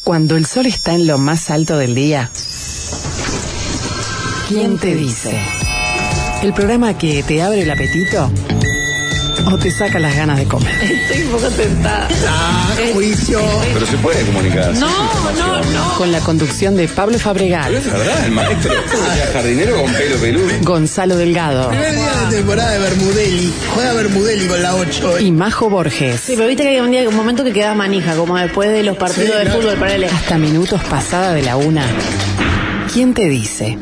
Cuando el sol está en lo más alto del día, ¿quién te dice? ¿El programa que te abre el apetito o te saca las ganas de comer? Estoy un poco tentada. Juicio. Pero se puede comunicar. No. Con la conducción de Pablo Fabregat, ¿Es verdad? El maestro. Era jardinero con pelo peludo. Gonzalo Delgado Primer día de temporada de Bermudelli. Juega Bermudelli con la 8. y Majo Borges. Sí, pero viste que hay un momento que queda manija, como después de los partidos Sí, de claro. fútbol para él. Hasta minutos pasada de la 1. ¿Quién te dice?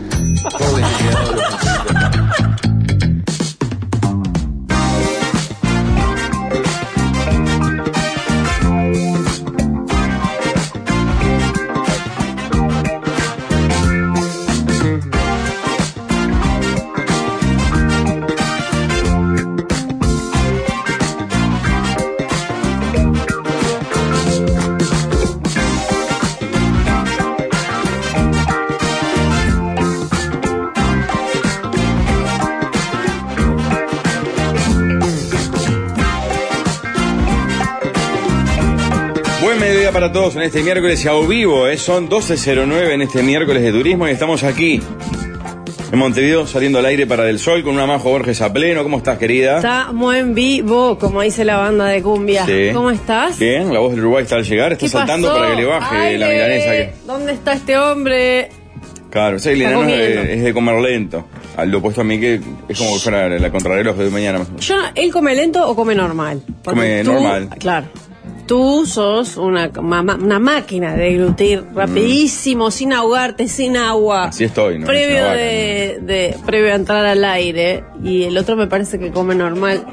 Buen mediodía para todos en este miércoles a vivo, son 12:09 en este miércoles de turismo y estamos aquí en Montevideo saliendo al aire para Del Sol con una Majo Borges a pleno. ¿Cómo estás, querida? Está muy en vivo, como dice la banda de cumbia. Sí. ¿Cómo estás? Bien, la voz del Uruguay está al llegar, está ¿Qué saltando pasó? para que le baje ¡Aire! la milanesa. ¿Dónde está este hombre? Claro, ese Está enano comiendo. es de comer lento. Al lo opuesto a mí que es como que fuera la contrarreloj de mañana. ¿Él come lento o come normal? Porque Come normal. Claro. Tú sos una máquina de deglutir rapidísimo, sin ahogarte, sin agua. Así estoy, ¿no? Previo Sin ahogar, previo a entrar al aire. Y el otro me parece que come normal.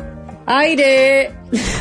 ¡Aire!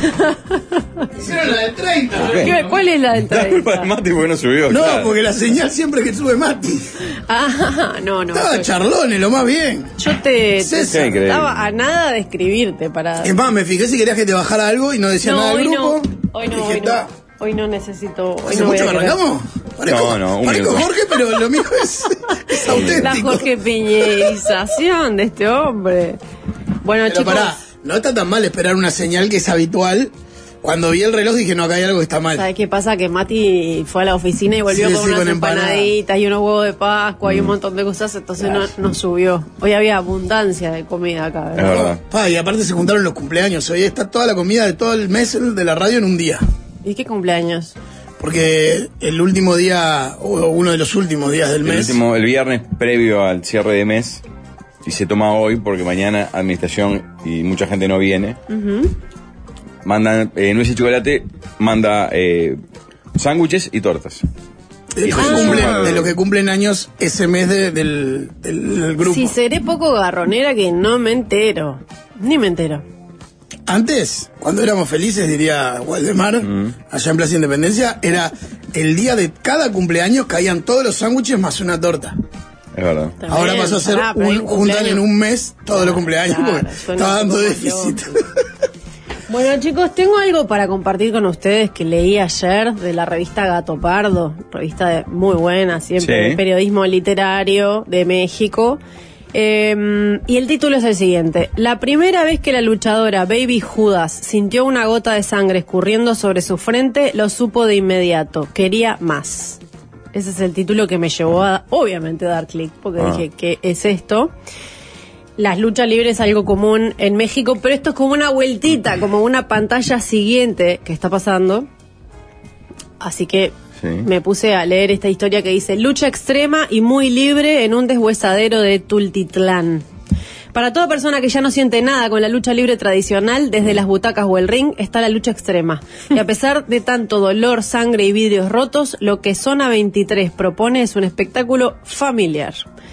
Hicieron la del 30. ¿Cuál es la del La culpa de 30? Mati porque no subió. No, claro. porque la señal siempre que sube Mati. Ah, no. Estaba charlones, lo más bien. Yo te César. Qué increíble. estaba a nada de escribirte para... Es más, me fijé si querías que te bajara algo y no decía nada del grupo. Dije, "Ta". Hoy no necesito... Hoy ¿Hace no voy mucho a que querer. arrancamos? No, un Parezco minuto. Jorge, pero lo mío es La auténtico. Jorge Piñerización de este hombre. Bueno, Pero chicos, pará, no está tan mal esperar una señal que es habitual. Cuando vi el reloj dije, no, acá hay algo que está mal. ¿sabes qué pasa? Que Mati fue a la oficina y volvió Sí, con sí, unas con empanada. empanaditas y unos huevos de Pascua y un montón de cosas, entonces no subió. Hoy había abundancia de comida acá, Es ¿verdad? verdad. Pa, y aparte se juntaron los cumpleaños. Hoy está toda la comida de todo el mes de la radio en un día. ¿Y qué cumpleaños? Porque el último día, o uno de los últimos días del mes. El viernes previo al cierre de mes, y se toma hoy porque mañana administración y mucha gente no viene, mandan nueces y chocolate, manda sándwiches y tortas. De lo que cumplen años ese mes del grupo. Si seré poco garronera que no me entero. Ni me entero. Antes, cuando éramos felices, diría Waldemar, allá en Plaza Independencia, era el día de cada cumpleaños caían todos los sándwiches más una torta. Es verdad. Ahora pasó a ser pero hay juntan en un mes todos los cumpleaños Claro, porque suena estaba un dando poco déficit. Bueno, chicos, tengo algo para compartir con ustedes que leí ayer de la revista Gato Pardo, revista muy buena, siempre Sí. de periodismo literario de México. Y el título es el siguiente: la primera vez que la luchadora Baby Judas sintió una gota de sangre escurriendo sobre su frente, lo supo de inmediato. Quería más. Ese es el título que me llevó a, obviamente, dar clic, porque dije, ¿qué es esto? Las luchas libres es algo común en México, pero esto es como una vueltita, como una pantalla siguiente que está pasando. Así que Sí. me puse a leer esta historia que dice: lucha extrema y muy libre en un deshuesadero de Tultitlán. Para toda persona que ya no siente nada con la lucha libre tradicional, desde las butacas o el ring, está la lucha extrema. Y a pesar de tanto dolor, sangre y vidrios rotos, lo que Zona 23 propone es un espectáculo familiar.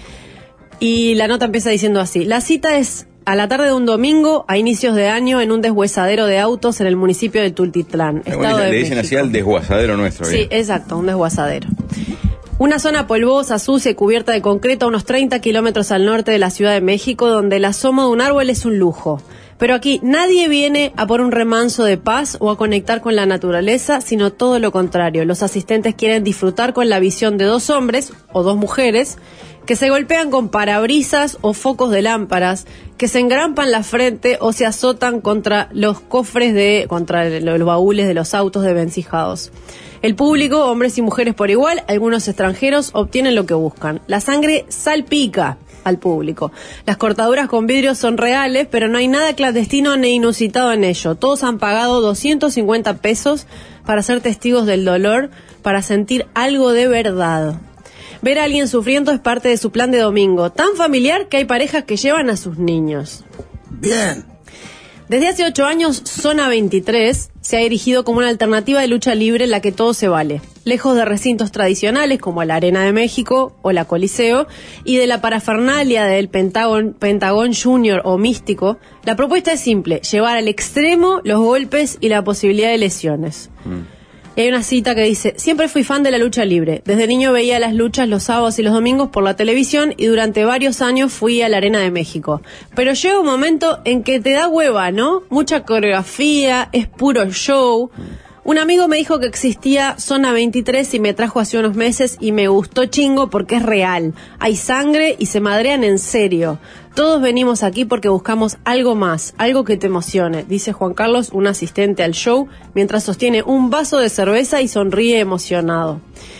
Y la nota empieza diciendo así: la cita es a la tarde de un domingo, a inicios de año, en un deshuesadero de autos en el municipio de Tultitlán, Estado de Le dicen así México. al desguazadero nuestro. Sí, bien. exacto, un desguazadero. Una zona polvosa, sucia y cubierta de concreto a unos 30 kilómetros al norte de la Ciudad de México, donde el asomo de un árbol es un lujo. Pero aquí nadie viene a por un remanso de paz o a conectar con la naturaleza, sino todo lo contrario. Los asistentes quieren disfrutar con la visión de dos hombres o dos mujeres que se golpean con parabrisas o focos de lámparas, que se engrampan la frente o se azotan contra los cofres contra los baúles de los autos desvencijados. El público, hombres y mujeres por igual, algunos extranjeros, obtienen lo que buscan. La sangre salpica al público. Las cortaduras con vidrio son reales, pero no hay nada clandestino ni inusitado en ello. Todos han pagado 250 pesos para ser testigos del dolor, para sentir algo de verdad. Ver a alguien sufriendo es parte de su plan de domingo, tan familiar que hay parejas que llevan a sus niños. Bien. Desde hace 8 años, Zona 23 se ha erigido como una alternativa de lucha libre en la que todo se vale. Lejos de recintos tradicionales como la Arena de México o la Coliseo y de la parafernalia del Pentagón Junior o Místico, la propuesta es simple, llevar al extremo los golpes y la posibilidad de lesiones. Y hay una cita que dice: siempre fui fan de la lucha libre. Desde niño veía las luchas los sábados y los domingos por la televisión y durante varios años fui a la Arena de México. Pero llega un momento en que te da hueva, ¿no? Mucha coreografía, es puro show. Un amigo me dijo que existía Zona 23 y me trajo hace unos meses y me gustó chingo porque es real. Hay sangre y se madrean en serio. Todos venimos aquí porque buscamos algo más, algo que te emocione, dice Juan Carlos, un asistente al show, mientras sostiene un vaso de cerveza y sonríe emocionado.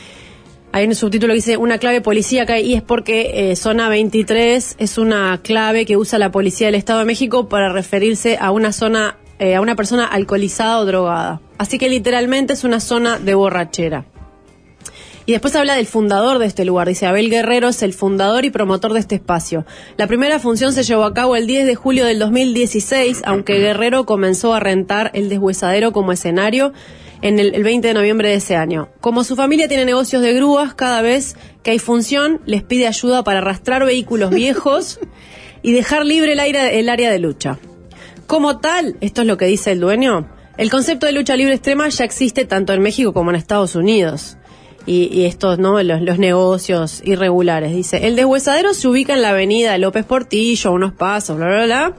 Hay un subtítulo que dice una clave policíaca y es porque Zona 23 es una clave que usa la policía del Estado de México para referirse a una zona, a una persona alcoholizada o drogada. Así que literalmente es una zona de borrachera. Y después habla del fundador de este lugar. Dice: Abel Guerrero es el fundador y promotor de este espacio. La primera función se llevó a cabo el 10 de julio del 2016, aunque Guerrero comenzó a rentar el deshuesadero como escenario en el 20 de noviembre de ese año. Como su familia tiene negocios de grúas, cada vez que hay función les pide ayuda para arrastrar vehículos viejos y dejar libre el área de lucha. Como tal, esto es lo que dice el dueño, el concepto de lucha libre extrema ya existe tanto en México como en Estados Unidos. Y estos, ¿no? Los negocios irregulares. Dice: el deshuesadero se ubica en la avenida López Portillo, unos pasos, bla, bla, bla.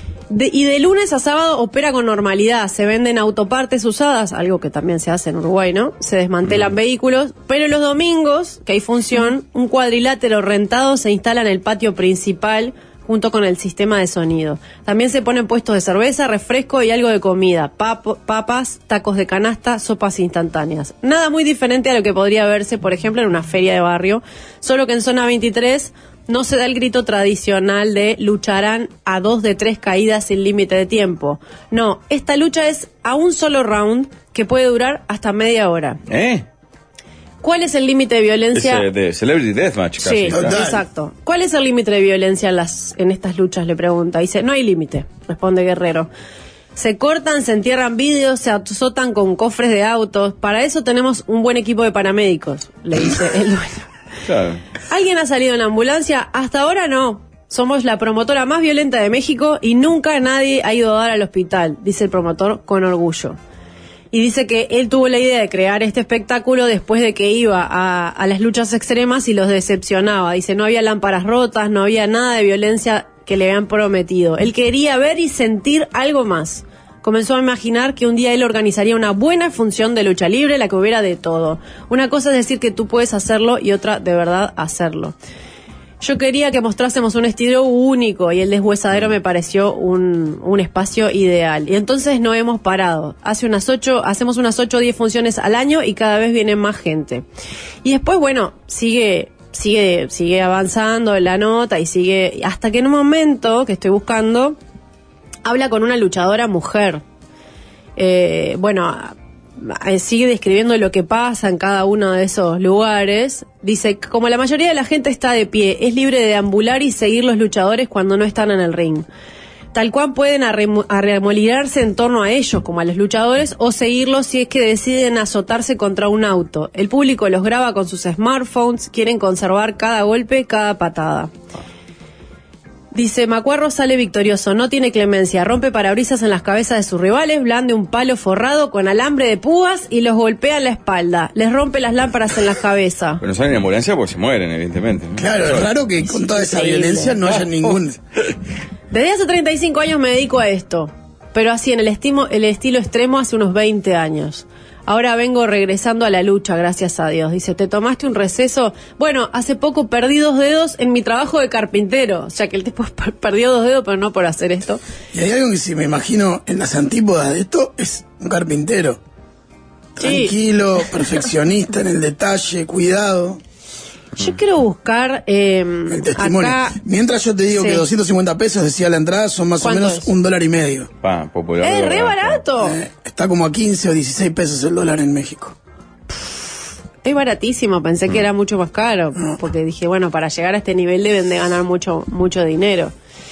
Y de lunes a sábado opera con normalidad. Se venden autopartes usadas, algo que también se hace en Uruguay, ¿no? Se desmantelan vehículos. Pero los domingos, que hay función, un cuadrilátero rentado se instala en el patio principal junto con el sistema de sonido. También se ponen puestos de cerveza, refresco y algo de comida, papas, tacos de canasta, sopas instantáneas. Nada muy diferente a lo que podría verse, por ejemplo, en una feria de barrio, solo que en Zona 23 no se da el grito tradicional de lucharán a 2 de 3 caídas sin límite de tiempo. No, esta lucha es a un solo round que puede durar hasta media hora. ¿Cuál es el límite de violencia? Es de Celebrity Deathmatch casi. Sí, exacto. ¿Cuál es el límite de violencia en estas luchas? Le pregunta. Dice: no hay límite, responde Guerrero. Se cortan, se entierran vidrios, se azotan con cofres de autos. Para eso tenemos un buen equipo de paramédicos, le dice el dueño. Claro. ¿Alguien ha salido en la ambulancia? Hasta ahora no. Somos la promotora más violenta de México y nunca nadie ha ido a dar al hospital, dice el promotor con orgullo. Y dice que él tuvo la idea de crear este espectáculo después de que iba a las luchas extremas y los decepcionaba. Dice: no había lámparas rotas, no había nada de violencia que le habían prometido. Él quería ver y sentir algo más. Comenzó a imaginar que un día él organizaría una buena función de lucha libre, la que hubiera de todo. Una cosa es decir que tú puedes hacerlo y otra de verdad hacerlo. Yo quería que mostrásemos un estilo único y el deshuesadero me pareció un espacio ideal. Y entonces no hemos parado. Hacemos unas 8 o 10 funciones al año y cada vez viene más gente. Y después, bueno, sigue avanzando la nota y sigue hasta que en un momento que estoy buscando habla con una luchadora mujer. Sigue describiendo lo que pasa en cada uno de esos lugares. Dice: como la mayoría de la gente está de pie, es libre de deambular y seguir los luchadores cuando no están en el ring. Tal cual pueden arremolinarse en torno a ellos, como a los luchadores, o seguirlos si es que deciden azotarse contra un auto. El público los graba con sus smartphones, quieren conservar cada golpe, cada patada. Dice: Macuarro sale victorioso, no tiene clemencia, rompe parabrisas en las cabezas de sus rivales, blande un palo forrado con alambre de púas y los golpea en la espalda. Les rompe las lámparas en la cabeza. Pero no salen en ambulancia porque se mueren, evidentemente, ¿no? Claro, es raro que con toda esa violencia no haya ningún... Desde hace 35 años me dedico a esto, pero así en el estilo extremo hace unos 20 años. Ahora vengo regresando a la lucha, gracias a Dios. Dice: ¿te tomaste un receso? Bueno, hace poco perdí 2 dedos en mi trabajo de carpintero. O sea que el tipo perdió 2 dedos, pero no por hacer esto. Y hay algo que si me imagino en las antípodas de esto, es un carpintero. tranquilo, perfeccionista en el detalle, cuidado. Yo quiero buscar El testimonio. acá. Mientras yo te digo Sí. que 250 pesos, decía la entrada, son más o ¿Cuánto menos es? $1.50. Popular. ¡Es re barato! Está como a 15 o 16 pesos el dólar en México. Es baratísimo, pensé que era mucho más caro, porque dije, bueno, para llegar a este nivel deben de ganar mucho dinero.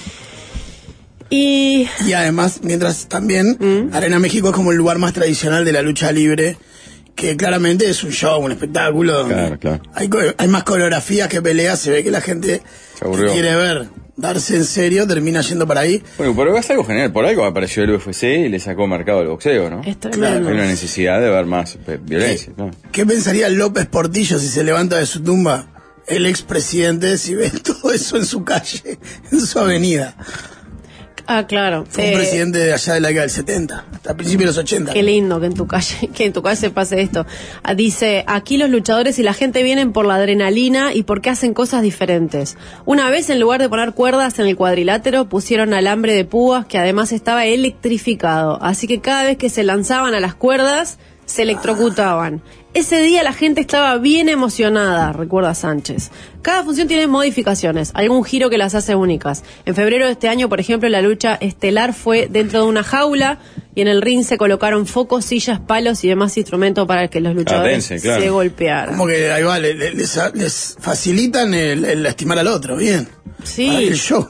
Y Y además, mientras también, Arena México es como el lugar más tradicional de la lucha libre, que claramente es un show, un espectáculo. donde Claro. Hay más coreografías que peleas, se ve que la gente Se aburrió. que quiere ver darse en serio termina yendo para ahí. Bueno, pero es algo general. Por algo apareció el UFC y le sacó mercado al boxeo, ¿no? es Hay tremendo. una necesidad de ver más violencia, ¿no? ¿Qué pensaría López Portillo si se levanta de su tumba, el expresidente, si ve todo eso en su calle, en su avenida? Ah, claro. Fue un presidente de allá de la década del 70, hasta principios de los 80. Qué lindo que en tu calle pase esto. Dice, aquí los luchadores y la gente vienen por la adrenalina y porque hacen cosas diferentes. Una vez, en lugar de poner cuerdas en el cuadrilátero, pusieron alambre de púas que además estaba electrificado. Así que cada vez que se lanzaban a las cuerdas, se electrocutaban. Ese día la gente estaba bien emocionada, recuerda Sánchez. Cada función tiene modificaciones, algún giro que las hace únicas. En febrero de este año, por ejemplo, la lucha estelar fue dentro de una jaula y en el ring se colocaron focos, sillas, palos y demás instrumentos para que los luchadores Atense, claro. se golpearan. Como que ahí va, les facilitan el lastimar al otro, bien. Sí. Para que el show.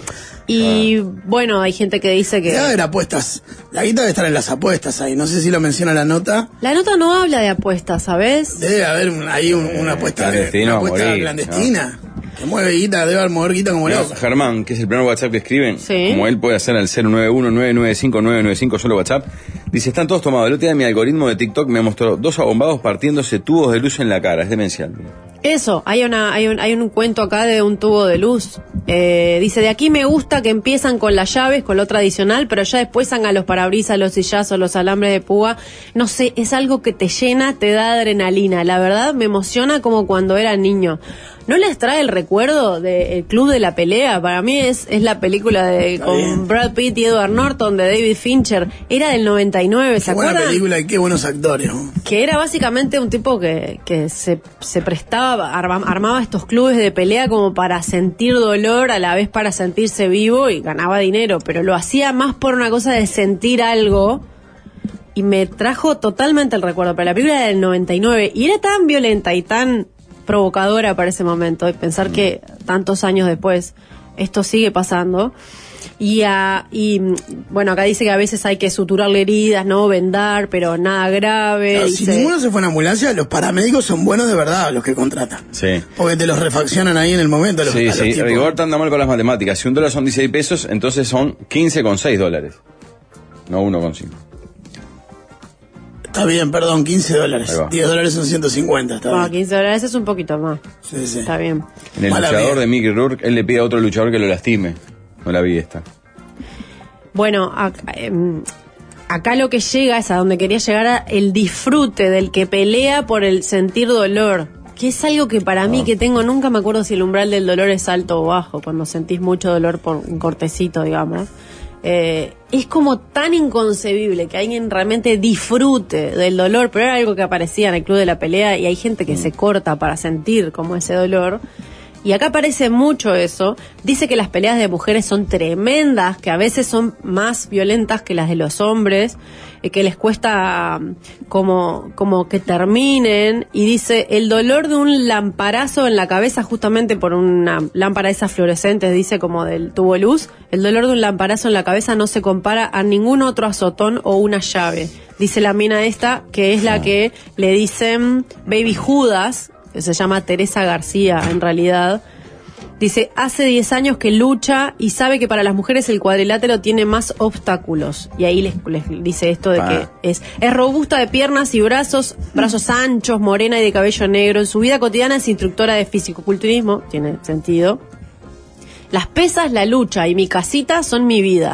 Y bueno, hay gente que dice que... Debe haber apuestas. La guita debe estar en las apuestas ahí. No sé si lo menciona la nota. La nota no habla de apuestas, ¿sabes? Debe haber ahí una apuesta, clandestino, una apuesta morir, clandestina. Que mueve guita, debe haber mover guita como Mirá, loco. Germán, que es el primer WhatsApp que escriben, Sí. como él puede hacer al 091-995-995, solo WhatsApp, dice, están todos tomados. El otro día mi algoritmo de TikTok me mostró 2 abombados partiéndose tubos de luz en la cara, es demencial. Eso, hay un cuento acá de un tubo de luz. Dice, de aquí me gusta que empiezan con las llaves, con lo tradicional, pero ya después van a los parabrisas, los sillazos, los alambres de púa. No sé, es algo que te llena, te da adrenalina. La verdad me emociona como cuando era niño. ¿No les trae el recuerdo del Club de la Pelea? Para mí es la película con bien. Brad Pitt y Edward Norton de David Fincher. Era del 99, ¿se Qué buena acuerdan? película y qué buenos actores, ¿no? Que era básicamente un tipo que se prestaba, armaba estos clubes de pelea como para sentir dolor, a la vez para sentirse vivo y ganaba dinero, pero lo hacía más por una cosa de sentir algo y me trajo totalmente el recuerdo. Pero la película era del 99 y era tan violenta y tan provocadora para ese momento y pensar que tantos años después esto sigue pasando. Y bueno, acá dice que a veces hay que suturarle heridas, no vendar, pero nada grave. Claro, dice, si ninguno se fue en ambulancia, los paramédicos son buenos de verdad los que contratan. Sí. Porque te los refaccionan ahí en el momento. a los Sí, tipos. Rigor anda mal con las matemáticas. Si $1 son 16 pesos, entonces son 15,6 dólares. No 1,5. Está bien, perdón, $15. Ahí va. $10 son 150. Está bueno, bien. $15 es un poquito más. Sí, sí. Está bien. En el Mala luchador vida. de Mickey Rourke, él le pide a otro luchador que lo lastime. No la vi esta. Bueno, acá lo que llega es a donde quería llegar, a el disfrute del que pelea por el sentir dolor. Que es algo que para mí que tengo, nunca me acuerdo si el umbral del dolor es alto o bajo, cuando sentís mucho dolor por un cortecito, digamos. Es como tan inconcebible que alguien realmente disfrute del dolor, pero era algo que aparecía en el Club de la Pelea y hay gente que se corta para sentir como ese dolor. Y acá aparece mucho eso. Dice que las peleas de mujeres son tremendas, que a veces son más violentas que las de los hombres, que les cuesta como que terminen. Y dice, el dolor de un lamparazo en la cabeza, justamente por una lámpara de esas fluorescentes, dice como del tubo luz, el dolor de un lamparazo en la cabeza no se compara a ningún otro azotón o una llave. Dice la mina esta, que es la que le dicen Baby Judas, que se llama Teresa García en realidad. Dice, hace 10 años que lucha y sabe que para las mujeres el cuadrilátero tiene más obstáculos. Y ahí les dice esto de que es robusta de piernas y brazos anchos, morena y de cabello negro. En su vida cotidiana es instructora de fisicoculturismo, tiene sentido. Las pesas, la lucha y mi casita son mi vida.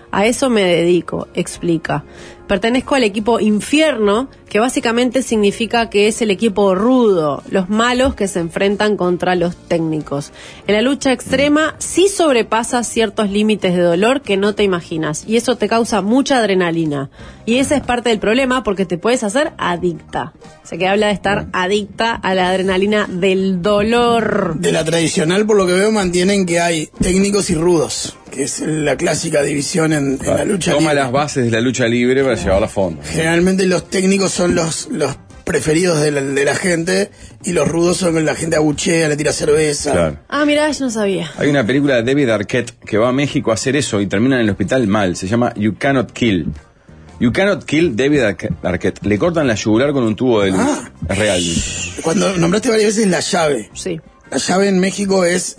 A eso me dedico, explica. Pertenezco al equipo Infierno, que básicamente significa que es el equipo rudo, los malos que se enfrentan contra los técnicos. En la lucha extrema sí sobrepasa ciertos límites de dolor que no te imaginas, y eso te causa mucha adrenalina. Y ese es parte del problema porque te puedes hacer adicta. O sea que habla de estar adicta a la adrenalina del dolor. De la tradicional, por lo que veo, mantienen que hay técnicos y rudos, que es la clásica división en la lucha Toma libre. las bases de la lucha libre para llevarla a fondo. Generalmente los técnicos son los preferidos de la gente y los rudos son la gente abuchea, le tira cerveza. Claro. Ah, mirá, yo no sabía. Hay una película de David Arquette que va a México a hacer eso y termina en el hospital mal. Se llama You Cannot Kill. You Cannot Kill David Arquette. Le cortan la yugular con un tubo de luz. Ah. Es real. Cuando nombraste varias veces la llave. Sí. La llave en México es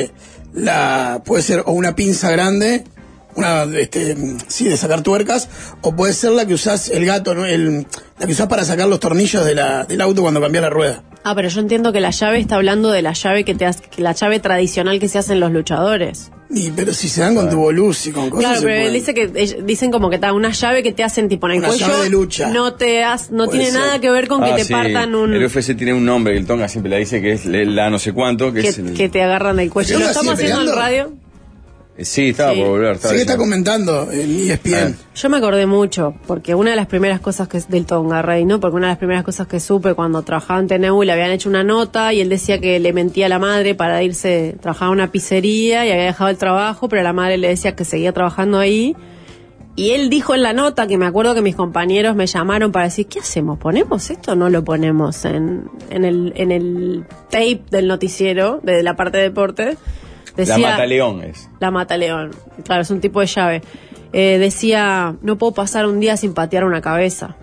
puede ser o una pinza grande, de sacar tuercas, o puede ser la que usás el gato, ¿no? La que usás para sacar los tornillos del auto cuando cambia la rueda. Ah, pero yo entiendo que la llave está hablando de la llave que la llave tradicional que se hacen los luchadores. Pero si se dan con tubo luz y con cosas. Claro, se pero él pueden. dice que dicen como que está una llave que te hacen tipo en el Una cuello. llave de lucha. No Puede tiene ser. nada que ver con que te sí. partan un El UFC tiene un nombre, el Tonga siempre la dice que es la no sé cuánto, que es el... que te agarran del cuello. ¿El ¿Lo Tonga estamos sigue haciendo en peleando? radio? Sí, estaba Sí. por volver. Sé que está comentando en ESPN. Yo me acordé mucho, porque una de las primeras cosas que del Tonga Rey, ¿no? Porque una de las primeras cosas que supe cuando trabajaba en TNU, le habían hecho una nota y él decía que le mentía a la madre para irse, trabajaba en una pizzería y había dejado el trabajo, pero la madre le decía que seguía trabajando ahí. Y él dijo en la nota, que me acuerdo que mis compañeros me llamaron para decir, ¿qué hacemos? ¿Ponemos esto o no lo ponemos en el tape del noticiero, de la parte de deporte? Decía, La Mataleón es. La Mataleón, claro, es un tipo de llave. Decía, no puedo pasar un día sin patear una cabeza.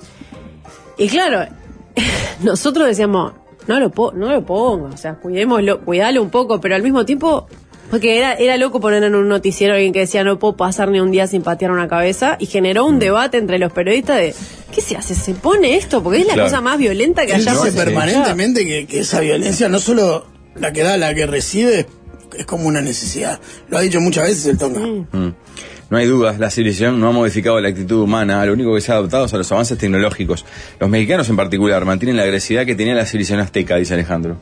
Y claro, nosotros decíamos, no lo ponga, o sea, cuidalo un poco, pero al mismo tiempo, porque era loco poner en un noticiero a alguien que decía, no puedo pasar ni un día sin patear una cabeza, y generó un debate entre los periodistas de, ¿qué se hace? ¿Se pone esto? Porque es la Claro. cosa más violenta que Él hayamos dice escuchado. permanentemente que esa violencia no solo la que da, la que recibe, es como una necesidad. Lo ha dicho muchas veces el Tonga. No hay dudas, la civilización no ha modificado la actitud humana, lo único que se ha adoptado son los avances tecnológicos. Los mexicanos en particular mantienen la agresividad que tenía la civilización azteca, dice Alejandro.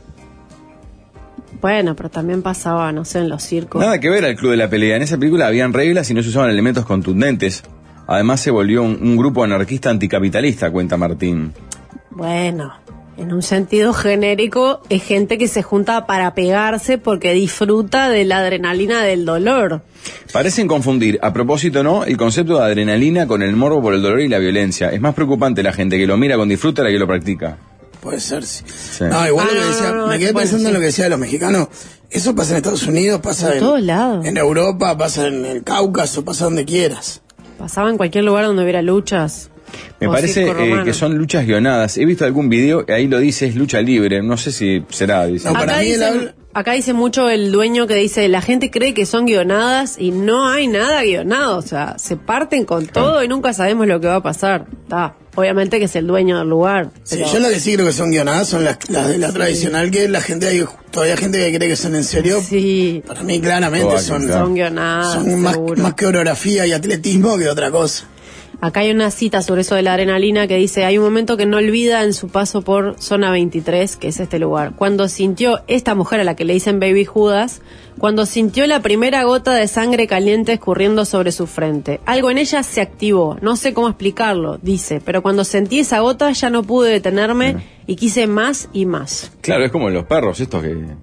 Bueno, pero también pasaba, no sé, en los circos. Nada que ver al club de la pelea. En esa película habían reglas y no se usaban elementos contundentes. Además se volvió un grupo anarquista anticapitalista, cuenta Martín. Bueno, en un sentido genérico, es gente que se junta para pegarse porque disfruta de la adrenalina del dolor. Parecen confundir, a propósito no, el concepto de adrenalina con el morbo por el dolor y la violencia. Es más preocupante la gente que lo mira con disfrute a la que lo practica. Puede ser, sí. Sí. No, igual Ah, lo que decía, no, me quedé bueno, pensando sí. en lo que decía de los mexicanos. Eso pasa en Estados Unidos, pasa En todos lados. en Europa, pasa en el Cáucaso, pasa donde quieras. Pasaba en cualquier lugar donde hubiera luchas. Me o parece circo romano. que son luchas guionadas. He visto algún video, ahí lo dice, es lucha libre. No sé si será, dice. No, para Acá mí él dice, habla- acá dice mucho el dueño que dice, la gente cree que son guionadas y no hay nada guionado. O sea, se parten con todo y nunca sabemos lo que va a pasar. Obviamente que es el dueño del lugar. Sí, pero- yo las que sí creo que son guionadas son las de la tradicional, que la gente todavía hay gente que cree que son en serio. Sí, Para mí claramente Todas, son, claro. son guionadas, son más seguro. que coreografía y atletismo que otra cosa. Acá hay una cita sobre eso de la adrenalina que dice, hay un momento que no olvida en su paso por Zona 23, que es este lugar. Cuando sintió, esta mujer a la que le dicen Baby Judas, cuando sintió la primera gota de sangre caliente escurriendo sobre su frente. Algo en ella se activó, no sé cómo explicarlo, dice, pero cuando sentí esa gota ya no pude detenerme y quise más y más. Claro, es como los perros, estos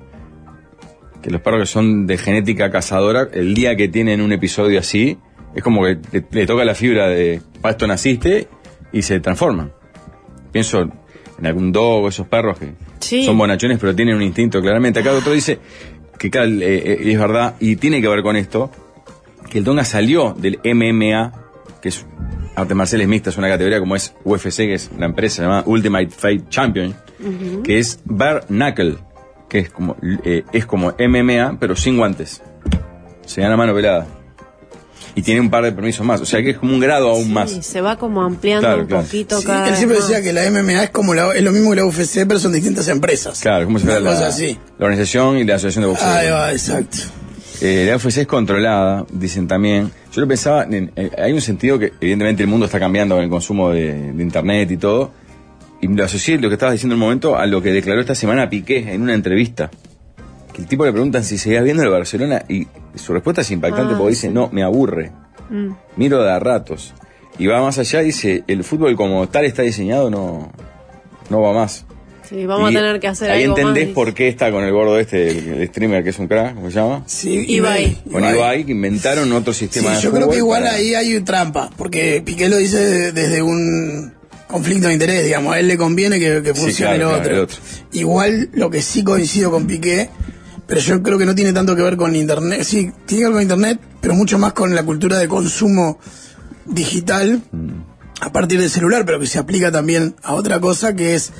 que los perros que son de genética cazadora, el día que tienen un episodio así, es como que le toca la fibra de, para esto naciste, y se transforman. Pienso en algún dog, esos perros que Sí. son bonachones, pero tienen un instinto claramente. Acá otro dice que claro, es verdad, y tiene que ver con esto, que el Tonga salió del MMA, que es artes marciales mixtas, una categoría como es UFC, que es la empresa llamada Ultimate Fight Champion, que es bare knuckle, que es como MMA, pero sin guantes. Se gana mano pelada. Y tiene un par de permisos más, o sea que es como un grado aún Sí, más. se va como ampliando Claro, un claro. poquito Sí, cada él siempre vez más. decía que la MMA es como es lo mismo que la UFC, pero son distintas empresas. Claro, como si fuera Una cosa así. la organización y la asociación de boxeo. Ahí va, exacto. La UFC es controlada, dicen también. Yo lo pensaba, hay un sentido que evidentemente el mundo está cambiando con el consumo de internet y todo, y lo asocié, lo que estabas diciendo en un momento, a lo que declaró esta semana Piqué en una entrevista. Que el tipo le preguntan si seguía viendo el Barcelona y su respuesta es impactante porque dice, no, me aburre. Miro de a ratos. Y va más allá, dice, el fútbol como tal está diseñado, no va más. Sí, vamos a tener que hacer ahí algo más. Ahí entendés por qué está con el gordo el streamer que es un crack, ¿cómo se llama? Sí, Ibai. Con Ibai, que inventaron otro sistema de yo fútbol. Creo que igual ahí hay trampa, porque Piqué lo dice desde un conflicto de interés, digamos, a él le conviene que funcione el otro. Igual lo que sí coincido con Piqué, pero yo creo que no tiene tanto que ver con internet, sí, tiene que ver con internet, pero mucho más con la cultura de consumo digital a partir del celular, pero que se aplica también a otra cosa que es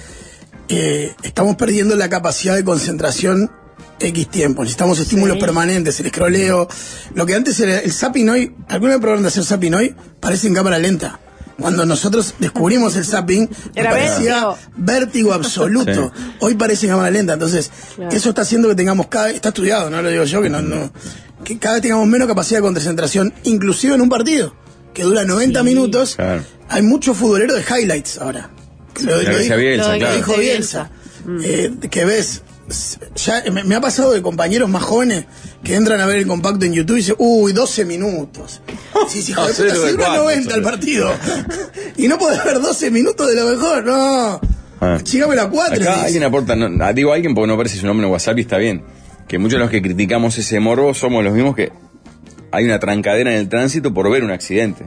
estamos perdiendo la capacidad de concentración X tiempo, necesitamos estímulos permanentes, el scrolleo, lo que antes era el zapping hoy, alguna vez probaron de hacer zapping hoy, parece en cámara lenta. Cuando nosotros descubrimos el zapping, parecía vértigo absoluto. Sí. Hoy parece en cámara lenta, entonces eso está haciendo que tengamos cada vez, está estudiado, no lo digo yo, que cada vez tengamos menos capacidad de concentración, inclusive en un partido que dura 90 minutos. Claro. Hay mucho futbolero de highlights ahora. Lo dijo Bielsa. Que ves, ya me ha pasado de compañeros más jóvenes que entran a ver el compacto en YouTube y dicen, 12 minutos. Sí, joder, si dura 90 el partido. Y no podés ver 12 minutos de lo mejor, no. Chígame la 4. Acá alguien aporta, digo alguien porque no aparece su nombre en WhatsApp y está bien. Que muchos de los que criticamos ese morbo somos los mismos que hay una trancadera en el tránsito por ver un accidente.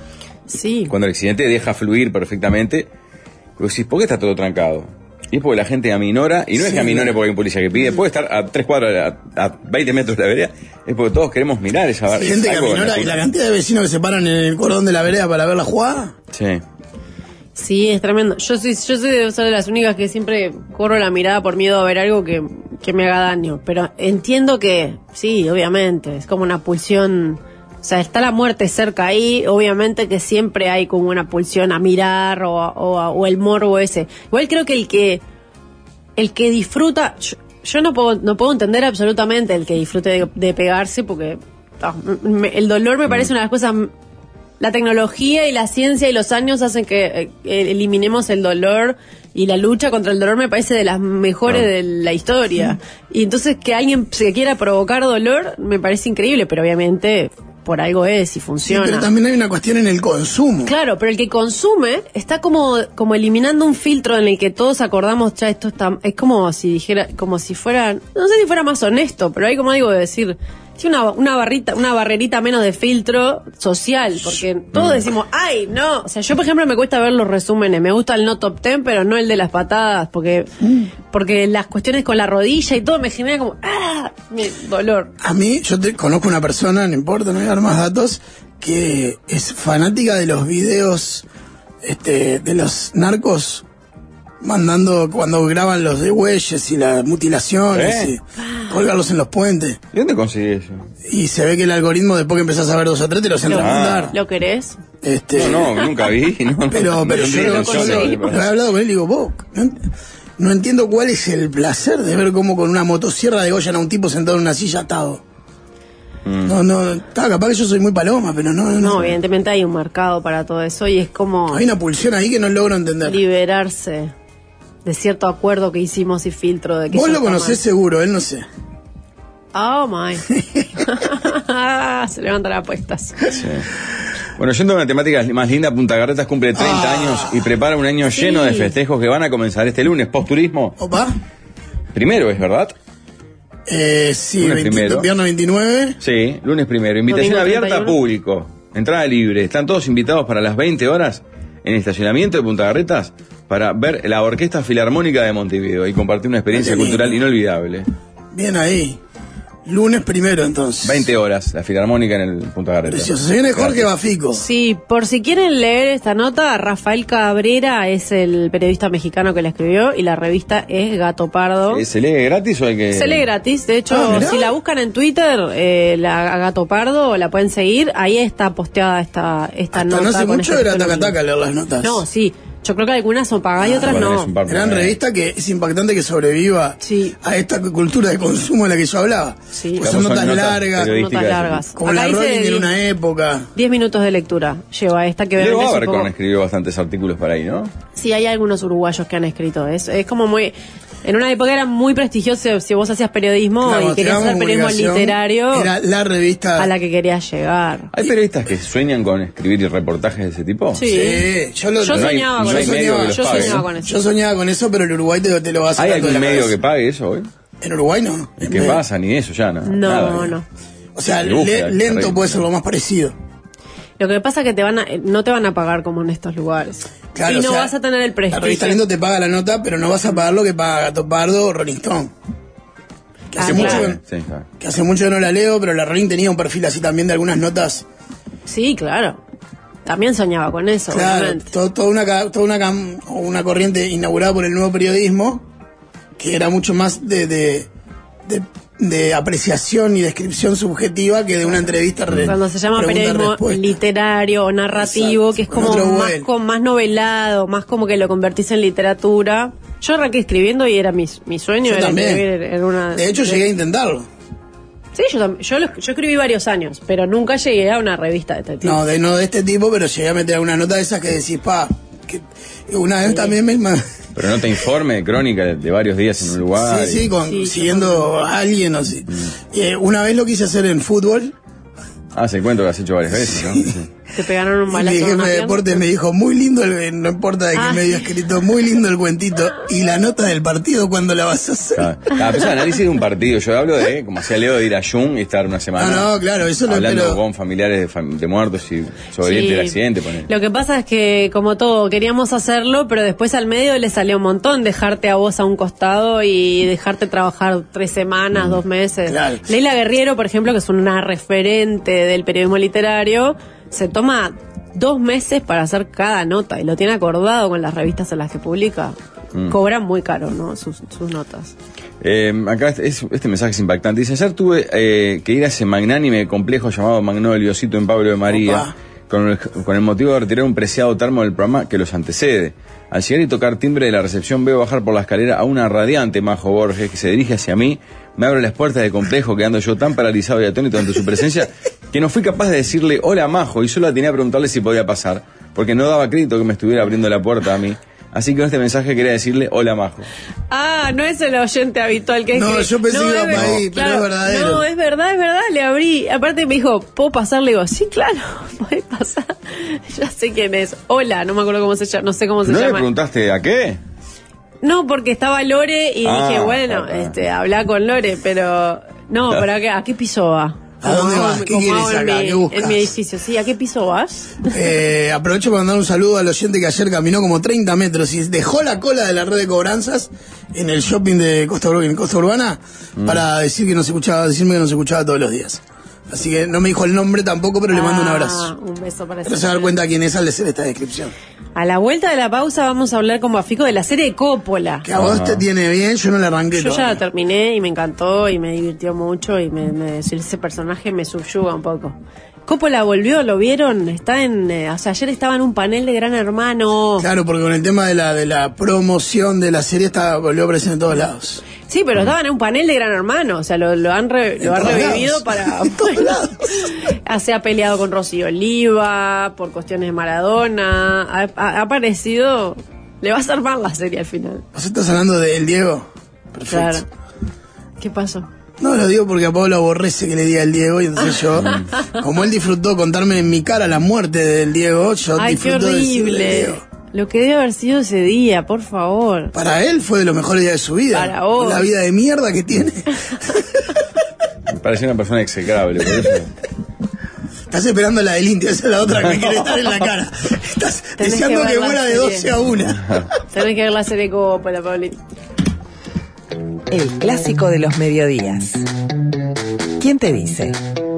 Sí. Cuando el accidente deja fluir perfectamente, vos decís, ¿por qué está todo trancado? Y es porque la gente aminora, y no es que aminore porque hay un policía que pide, puede estar a 3 cuadras, a 20 metros de la vereda, es porque todos queremos mirar esa barra. Gente que aminora, y la cantidad de vecinos que se paran en el cordón de la vereda para ver la jugada. Sí. Sí, es tremendo. Yo soy de las únicas que siempre corro la mirada por miedo a ver algo que me haga daño. Pero entiendo que, sí, obviamente, es como una pulsión. O sea, está la muerte cerca ahí, obviamente que siempre hay como una pulsión a mirar o el morbo ese. Igual creo que el que disfruta, yo no puedo entender absolutamente el que disfrute de pegarse, porque el dolor me parece una de las cosas. La tecnología y la ciencia y los años hacen que eliminemos el dolor, y la lucha contra el dolor me parece de las mejores de la historia. Y entonces que alguien se quiera provocar dolor me parece increíble, pero obviamente por algo es y funciona. Sí, pero también hay una cuestión en el consumo. Claro, pero el que consume está como eliminando un filtro en el que todos acordamos, ya esto está, es como si dijera, como si fuera, no sé si fuera más honesto, pero hay como algo de decir, sí, una barrerita menos de filtro social, porque todos decimos, ay, no, o sea, yo por ejemplo me cuesta ver los resúmenes, me gusta el no top 10, pero no el de las patadas, porque las cuestiones con la rodilla y todo me genera como, mi dolor. A mí, yo conozco una persona, no importa, no voy a dar más datos, que es fanática de los videos de los narcos mandando cuando graban los degüelles y las mutilaciones y colgarlos en los puentes. ¿Y dónde consigues eso? Y se ve que el algoritmo, después que empezás a ver 2 o 3, te los entra a mandar. ¿Lo querés? No, nunca vi. Pero yo lo he hablado con él y digo, vos, no entiendo cuál es el placer de ver cómo con una motosierra degollan a un tipo sentado en una silla atado. Capaz que yo soy muy paloma, pero no. Evidentemente hay un mercado para todo eso y es como... Hay una pulsión ahí que no logro entender. Liberarse de cierto acuerdo que hicimos y filtro de que... Vos lo conocés seguro, él no sé. Oh my. Se levantan las apuestas. Sí. Bueno, yendo a una temática más linda, Punta Carretas cumple 30 años y prepara un año lleno de festejos que van a comenzar este lunes, post-turismo. Opa. Primero, ¿es verdad? Sí, viernes 29. Sí, lunes primero. Invitación abierta a público. Entrada libre. Están todos invitados para las 20 horas en el estacionamiento de Punta Carretas para ver la Orquesta Filarmónica de Montevideo y compartir una experiencia cultural inolvidable. Bien ahí. Lunes primero, entonces. 20 horas, la Filarmónica en el Punta Carretas. Precioso. Se viene Jorge Bafico. Sí, por si quieren leer esta nota, Rafael Cabrera es el periodista mexicano que la escribió y la revista es Gato Pardo. ¿Se lee gratis o hay que...? Se lee gratis, de hecho, si la buscan en Twitter, a Gato Pardo, la pueden seguir, ahí está posteada esta nota. No hace mucho era taca-taca leer las notas. No, sí. Yo creo que algunas son pagadas y otras bueno, no. es un par- Gran revista que es impactante que sobreviva Sí. a esta cultura de consumo de la que yo hablaba. Sí. Pues son Son notas notas largas, periodísticas. Notas largas. como Acá la dice Rolling en 10 una época. 10 minutos de lectura lleva esta que Leo obviamente es un Abercorn poco- escribió bastantes artículos para ahí, ¿no? Sí, hay algunos uruguayos que han escrito. Es como muy... En una época era muy prestigioso si vos hacías periodismo Claro, y querías hacer periodismo comunicación, literario Era la revista. a la que querías llegar. ¿Hay periodistas que sueñan con escribir reportajes de ese tipo? Sí. Sí, Yo No hay- soñaba no con hay eso. medio que los Yo pague, soñaba ¿no? con eso. Yo soñaba con eso, pero el Uruguay te lo va a ¿Hay sacar de algún la medio cabeza. que pague eso hoy? En Uruguay no. ¿Y qué pasa? Ni eso ya, ¿no? No, Nada. no. O sea, Búsqueda, lento terrible. puede ser lo más parecido. Lo que pasa es que no te van a pagar como en estos lugares. Claro, y o no sea, vas a tener el La prestigio. revista Lento te paga la nota, pero no vas a pagar lo que paga Gato Pardo o Rolling Stone. Que hace, claro. mucho, Sí, claro. que hace mucho que no la leo, pero la Rolling tenía un perfil así también de algunas notas. Sí, claro. También soñaba con eso, Claro, obviamente. toda una corriente inaugurada por el nuevo periodismo, que era mucho más de apreciación y descripción subjetiva que de una entrevista. Cuando se llama periodismo pregunta-respuesta. literario o narrativo, Exacto, que es con como otro más, vuelo. más novelado, más como que lo convertís en literatura. Yo arranqué escribiendo y era mi sueño Yo era también. escribir en una... De hecho, llegué a intentarlo. Sí, yo escribí varios años, pero nunca llegué a una revista de este tipo. No de este tipo, pero llegué a meter una nota de esas que decís, que una vez también me... Pero no te informe, crónica de varios días en Uruguay. Sí, Sí, siguiendo a alguien o sí. Una vez lo quise hacer en fútbol. Ah, se cuento que has hecho varias veces, ¿no? Sí. Te pegaron un Mi balazo en jefe una de pierna. deportes me dijo, muy lindo, no importa de qué Ah. medio escrito, muy lindo el cuentito. Y la nota del partido, ¿cuándo la vas a hacer? Claro. Pero es análisis de un partido. Yo hablo de, como hacía Leo, de ir a Jung y estar una semana No, claro, eso lo hablando espero. con familiares de muertos y sobrevivientes del accidente. Ponele. Lo que pasa es que, como todo, queríamos hacerlo, pero después al medio le salió un montón dejarte a vos a un costado y dejarte trabajar 3 semanas, 2 meses. Claro. Leila Guerriero, por ejemplo, que es una referente del periodismo literario, se toma 2 meses para hacer cada nota y lo tiene acordado con las revistas en las que publica. Cobran muy caro, ¿no? Sus notas. Acá este mensaje es impactante. Dice, ayer tuve que ir a ese magnánime complejo llamado Magnoliosito en Pablo de María con el motivo de retirar un preciado termo del programa que los antecede. Al llegar y tocar timbre de la recepción veo bajar por la escalera a una radiante Majo Borges que se dirige hacia mí, me abre las puertas del complejo quedando yo tan paralizado y atónito ante su presencia que no fui capaz de decirle hola Majo y solo atiné a preguntarle si podía pasar porque no daba crédito que me estuviera abriendo la puerta a mí. Así que con este mensaje quería decirle hola Majo. Ah, no es el oyente habitual que No, escribe. yo pensé que iba es para ahí, pero es verdadero. No, es verdad, le abrí. Aparte me dijo, ¿puedo pasar? Le digo, sí, claro, podés pasar. Ya sé quién es. Hola, no me acuerdo cómo se llama, no sé cómo se ¿No le llama. preguntaste a qué? No, porque estaba Lore y Ah, dije, bueno, habla con Lore, pero... No, pero ¿a qué piso va? ¿A dónde Como vas? hago- ¿Qué como quieres hago en acá? mi- ¿Qué buscas? En mi edificio, sí. ¿A qué piso vas? Aprovecho para mandar un saludo al oyente que ayer caminó como 30 metros y dejó la cola de la red de cobranzas en el shopping de Costa Urbana para decirme que nos escuchaba todos los días. Así que no me dijo el nombre tampoco, pero le mando un abrazo. Un beso para Pero ese se va a dar señor. cuenta quién es al hacer esta descripción. A la vuelta de la pausa vamos a hablar con Bafico de la serie de Coppola. Que a vos te tiene bien, yo no le arranqué Yo ya todavía. la terminé y me encantó y me divirtió mucho y ese personaje me subyuga un poco. Coppola volvió, ¿lo vieron? Está o sea, ayer estaba en un panel de Gran Hermano. Claro, porque con el tema de la promoción de la serie volvió a aparecer en todos lados. Sí, pero estaban en un panel de Gran Hermano, o sea, lo han todos revivido lados. para... En todos lados. Se ha peleado con Rocío Oliva por cuestiones de Maradona, ha aparecido... Le va a hacer mal la serie al final. ¿Vos estás hablando de El Diego? Perfecto. Claro. ¿Qué pasó? No, lo digo porque a Pablo aborrece que le diga el Diego y entonces yo, como él disfrutó contarme en mi cara la muerte del Diego, yo Ay, qué disfruto de decirle horrible. Diego. Lo que debe haber sido ese día, por favor. Para él fue de los mejores días de su vida. Para vos. La vida de mierda que tiene. Me parecía una persona execrable, por eso. Estás esperando la del Indio, esa es la otra que me quiere estar en la cara. Estás Tenés deseando que ver que la muera de serie. 12 a 1. Tenés que ver la serie Coppola, Pablito. El clásico de los mediodías. ¿Quién te dice?